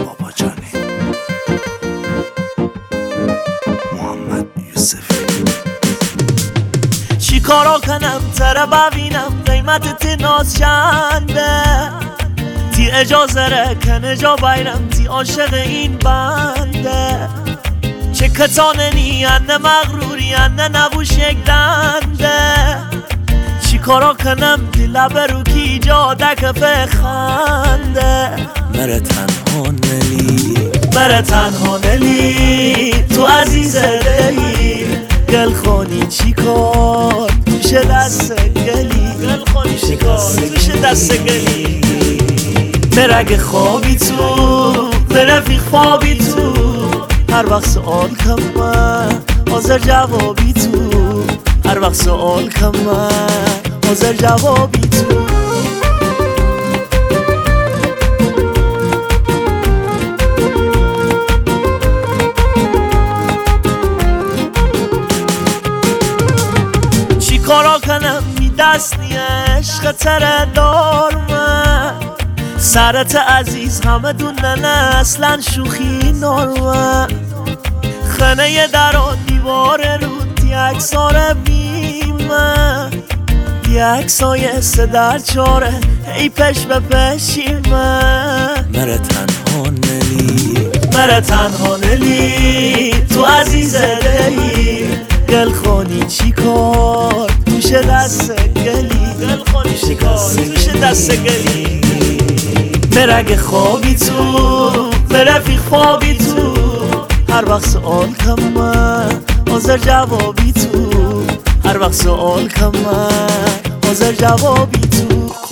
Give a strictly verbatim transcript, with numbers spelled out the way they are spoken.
بابا جانی محمد یوسفی. چی کارا کنم تره ببینم قیمت تی ناز چنده، تی اجازه رکن اجا بیرم تی عاشق این بنده. چه کتانه نیانه مغروری انه نبوش یک دنده. چی کارا کنم دل برو کی جا دکفه خنده. مره تنها نلی مره تنها نلی تو عزیز دلی. گل خونی چی کار توش دست گلی. گل خونی چی کار توش دست گلی. مرگ خوابی تو برفی خوابی تو. هر وقت سوال کم من حاضر جوابی تو. هر وقت سوال کم من حاضر جوابی تو. چی کارا کنم می دست نی عشق تره دار من. سرت عزیز همه دونن اصلا شوخی نارمن. خنه در و دیوار رود یک ساره بیمه. یک سایه سه در چاره ای پش به پشیمه. مره تنها نلی مره تنها نلی تو عزیز دلی. گل خونی چی کار توش دست گلی. گل خونی چی کار توش دست گلی. مرگ خوابی تو برفی خوابی تو. هر وقت سوال کم من حاضر جوابی تو. هر وقت سوال کم من حاضر جوابی تو.